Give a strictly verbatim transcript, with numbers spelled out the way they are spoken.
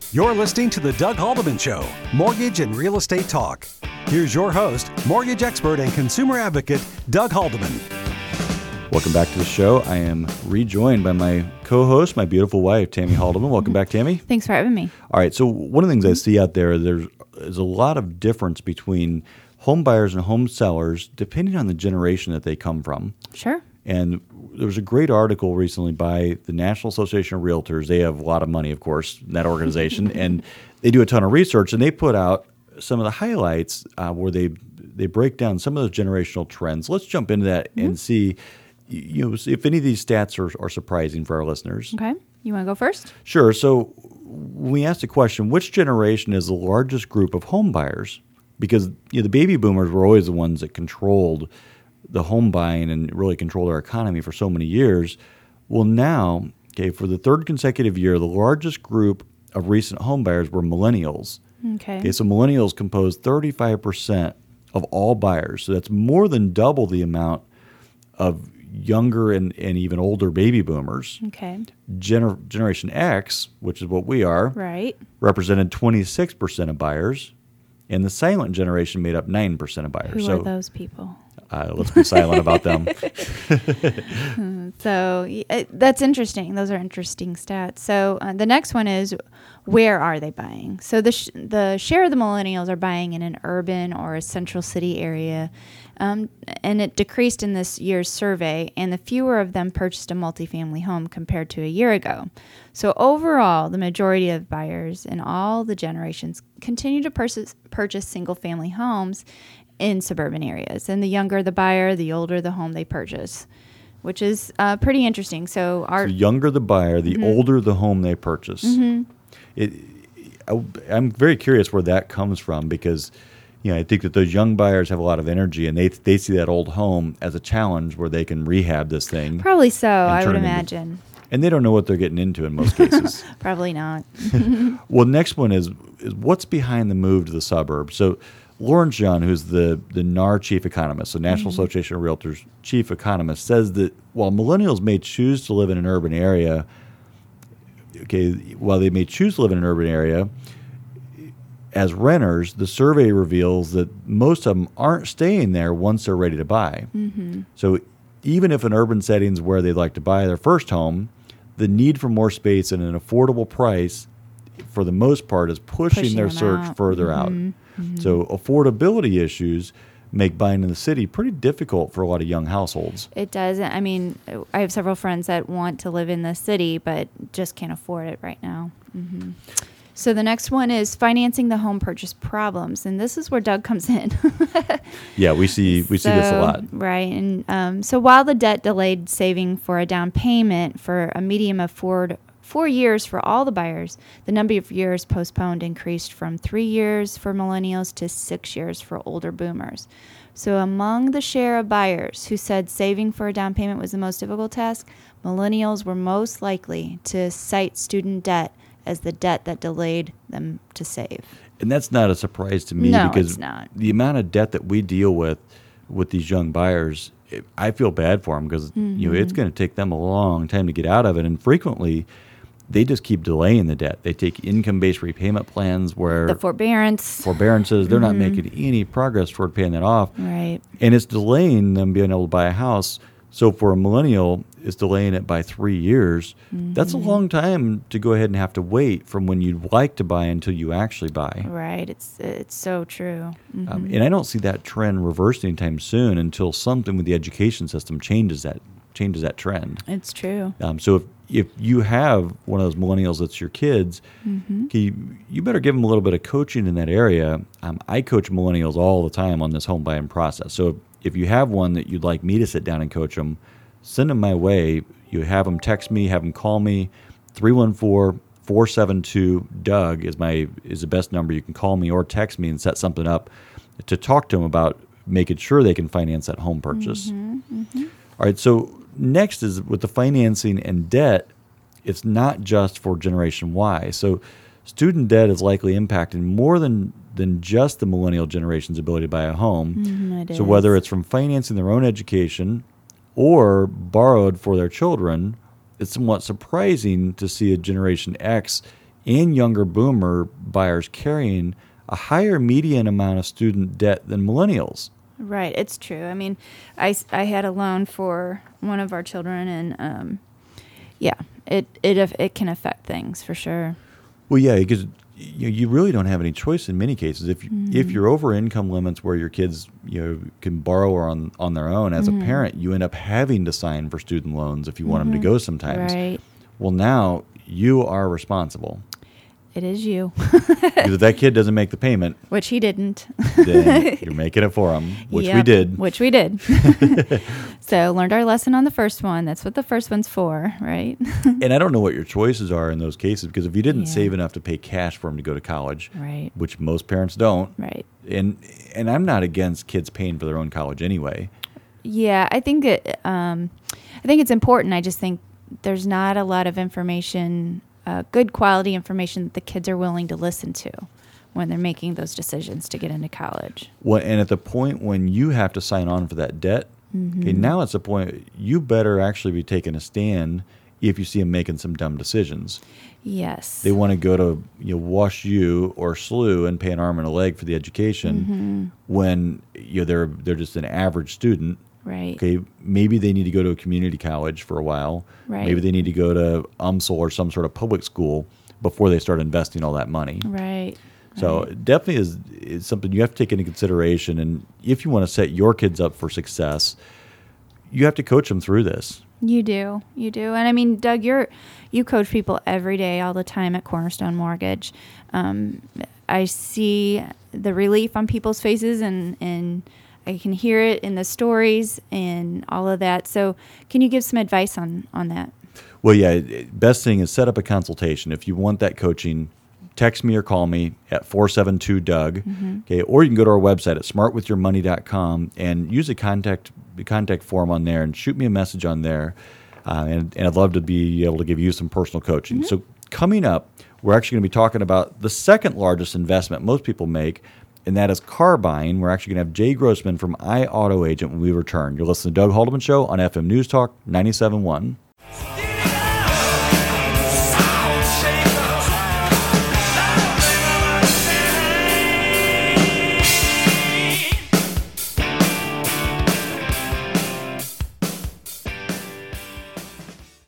You're listening to The Doug Haldeman Show, Mortgage and Real Estate Talk. Here's your host, mortgage expert and consumer advocate, Doug Haldeman. Welcome back to the show. I am rejoined by my co-host, my beautiful wife, Tammy Haldeman. Welcome back, Tammy. Thanks for having me. All right, so one of the things I see out there, there's, there's a lot of difference between home buyers and home sellers depending on the generation that they come from. Sure. And there was a great article recently by the National Association of Realtors. They have a lot of money, of course, in that organization, and they do a ton of research, and they put out some of the highlights uh, where they they break down some of those generational trends. Let's jump into that mm-hmm. and see, you know, if any of these stats are, are surprising for our listeners. Okay. You want to go first? Sure. So we asked the question, which generation is the largest group of home buyers? Because you know, the baby boomers were always the ones that controlled the home buying and really controlled our economy for so many years. Well, now, okay, for the third consecutive year, the largest group of recent home buyers were millennials. Okay. Okay, so millennials compose thirty-five percent of all buyers. So that's more than double the amount of younger and, and even older baby boomers. Okay. Gener- Generation X, which is what we are, right, represented twenty-six percent of buyers, and the silent generation made up nine percent of buyers. Who so, are those people? Uh, let's be silent about them. So uh, that's interesting. Those are interesting stats. So uh, the next one is, where are they buying? So the sh- the share of the millennials are buying in an urban or a central city area, um, and it decreased in this year's survey, and the fewer of them purchased a multifamily home compared to a year ago. So overall, the majority of buyers in all the generations continue to purchase, purchase single-family homes in suburban areas. And the younger the buyer, the older the home they purchase, which is uh, pretty interesting. So our the younger the buyer, the mm-hmm. older the home they purchase. Mm-hmm. It, I, I'm very curious where that comes from because, you know, I think that those young buyers have a lot of energy and they they see that old home as a challenge where they can rehab this thing. Probably so, I would into, imagine. And they don't know what they're getting into in most cases. Probably not. Well, next one is, is what's behind the move to the suburbs. So Lawrence Yun, who's the, the N A R chief economist, the National mm-hmm. Association of Realtors chief economist, says that while millennials may choose to live in an urban area, okay, while they may choose to live in an urban area, as renters, the survey reveals that most of them aren't staying there once they're ready to buy. Mm-hmm. So even if an urban setting is where they'd like to buy their first home, the need for more space and an affordable price, for the most part, is pushing, pushing their search out. further mm-hmm. out. Mm-hmm. So affordability issues make buying in the city pretty difficult for a lot of young households. It does. I mean, I have several friends that want to live in the city, but just can't afford it right now. Mm-hmm. So the next one is financing the home purchase problems, and this is where Doug comes in. Yeah, we see we so, see this a lot. Right, and um, so while the debt delayed saving for a down payment for a medium of four four years for all the buyers, the number of years postponed increased from three years for millennials to six years for older boomers. So among the share of buyers who said saving for a down payment was the most difficult task, millennials were most likely to cite student debt as the debt that delayed them to save. And that's not a surprise to me no, because it's not. The amount of debt that we deal with with these young buyers, it, I feel bad for them because mm-hmm. you know it's going to take them a long time to get out of it, and frequently they just keep delaying the debt. They take income-based repayment plans where the forbearance forbearances, they're mm-hmm. not making any progress toward paying that off. Right. And it's delaying them being able to buy a house. So for a millennial, it's delaying it by three years. Mm-hmm. That's a long time to go ahead and have to wait from when you'd like to buy until you actually buy. Right. It's it's so true. Mm-hmm. Um, and I don't see that trend reversed anytime soon until something with the education system changes that changes that trend. It's true. Um, so if if you have one of those millennials that's your kids, mm-hmm. you, you better give them a little bit of coaching in that area. Um, I coach millennials all the time on this home buying process. So if, if you have one that you'd like me to sit down and coach them, send them my way. You have them text me, have them call me. three one four, four seven two, Doug is my is the best number. You can call me or text me and set something up to talk to them about making sure they can finance that home purchase. Mm-hmm. Mm-hmm. All right, so next is with the financing and debt, it's not just for Generation Y. So student debt is likely impacting more than, than just the millennial generation's ability to buy a home. Mm-hmm, it so is. whether it's from financing their own education or borrowed for their children, it's somewhat surprising to see a Generation X and younger boomer buyers carrying a higher median amount of student debt than millennials. Right, it's true. I mean, I, s- I had a loan for one of our children, and um, yeah, it it aff- it can affect things for sure. Well, yeah, because you, you really don't have any choice in many cases. If you, Mm-hmm. if you're over income limits where your kids you know can borrow on on their own, as Mm-hmm. a parent, you end up having to sign for student loans if you want them to go sometimes. Right, Well, now you are responsible. it is you, Because if that kid doesn't make the payment, which he didn't. then you're making it for them, which we Yep, did. Which we did. So learned our lesson on the first one. That's what the first one's for, right? And I don't know what your choices are in those cases, because if you didn't Yeah. save enough to pay cash for them to go to college, Right. which most parents don't, Right. and and I'm not against kids paying for their own college anyway. Yeah, I think it. Um, I think it's important. I just think there's not a lot of information, uh, good quality information that the kids are willing to listen to when they're making those decisions to get into college. Well, and at the point when you have to sign on for that debt, Mm-hmm. okay, now it's the point you better actually be taking a stand if you see them making some dumb decisions. Yes. They want to go to you know Wash U or S L U and pay an arm and a leg for the education Mm-hmm. when you know they're they're just an average student. Right. Okay, maybe they need to go to a community college for a while. Right. Maybe they need to go to U M S L or some sort of public school before they start investing all that money. Right. So right. it definitely is, is something you have to take into consideration. And if you want to set your kids up for success, you have to coach them through this. You do, you do, and I mean, Doug, you're you coach people every day, all the time at Cornerstone Mortgage. Um, I see the relief on people's faces, and and I can hear it in the stories and all of that. So, can you give some advice on on that? Well, yeah, it- best thing is set up a consultation. If you want that coaching, text me or call me at four seven two Doug. Okay, or you can go to our website at smart with your money dot com and use a contact the contact form on there and shoot me a message on there. Uh, and, and I'd love to be able to give you some personal coaching. So coming up, we're actually going to be talking about the second largest investment most people make, and that is car buying. We're actually going to have Jay Grossman from iAuto Agent when we return. You're listening to Doug Haldeman Show on F M News Talk ninety-seven point one.